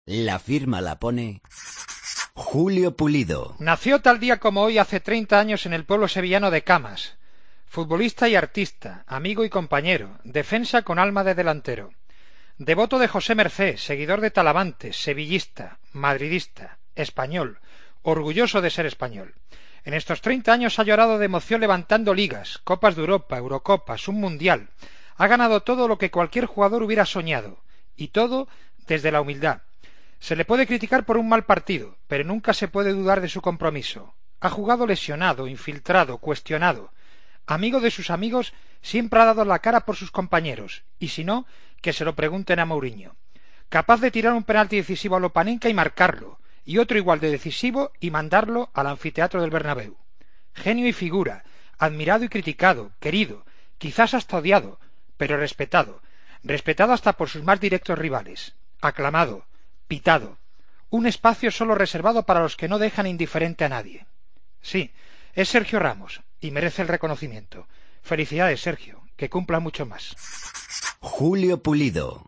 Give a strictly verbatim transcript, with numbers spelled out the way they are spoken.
La firma la pone Julio Pulido. Nació tal día como hoy hace treinta años en el pueblo sevillano de Camas. Futbolista y artista, amigo y compañero, defensa con alma de delantero. Devoto de José Mercé, seguidor de Talavante, sevillista, madridista, español, orgulloso de ser español. En estos treinta años ha llorado de emoción levantando ligas, Copas de Europa, Eurocopas, un Mundial. Ha ganado todo lo que cualquier jugador hubiera soñado, y todo desde la humildad. Se le puede criticar por un mal partido, pero nunca se puede dudar de su compromiso. Ha jugado lesionado, infiltrado, cuestionado. Amigo de sus amigos, siempre ha dado la cara por sus compañeros, y si no, que se lo pregunten a Mourinho. Capaz de tirar un penalti decisivo a Lopanenka y marcarlo, y otro igual de decisivo y mandarlo al anfiteatro del Bernabéu. Genio y figura, admirado y criticado, querido, quizás hasta odiado, pero respetado, respetado hasta por sus más directos rivales, aclamado, pitado, un espacio solo reservado para los que no dejan indiferente a nadie. Sí, es Sergio Ramos, y merece el reconocimiento. Felicidades, Sergio, que cumpla mucho más. Julio Pulido.